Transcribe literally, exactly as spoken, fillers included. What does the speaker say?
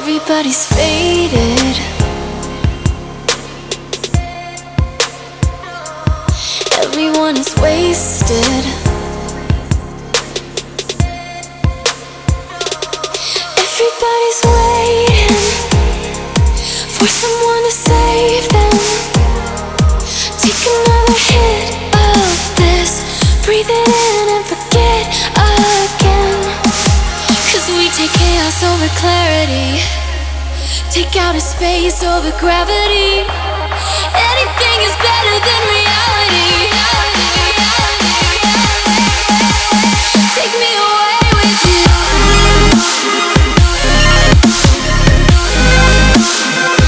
Everybody's faded. Everyone is wasted. Everybody's waiting for someone to save them. Take another hit of this, breathe it in and forget again. Cause we take chaos over clarity, take outer space over gravity. Anything is better than reality.